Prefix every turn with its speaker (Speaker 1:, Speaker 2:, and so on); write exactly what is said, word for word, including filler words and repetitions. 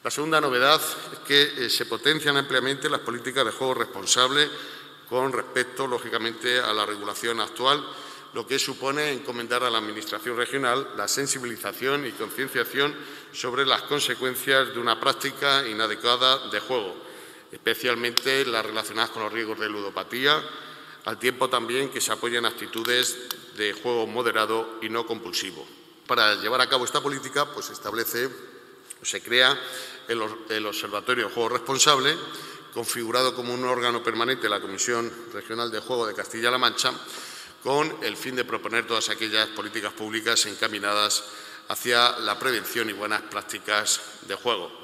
Speaker 1: La segunda novedad es que eh, se potencian ampliamente las políticas de juego responsable con respecto, lógicamente, a la regulación actual, lo que supone encomendar a la Administración regional la sensibilización y concienciación sobre las consecuencias de una práctica inadecuada de juego, especialmente las relacionadas con los riesgos de ludopatía, al tiempo también que se apoyan actitudes de juego moderado y no compulsivo. Para llevar a cabo esta política, pues se establece, se crea el, el Observatorio de Juego Responsable, configurado como un órgano permanente de la Comisión Regional de Juego de Castilla-La Mancha, con el fin de proponer todas aquellas políticas públicas encaminadas hacia la prevención y buenas prácticas de juego.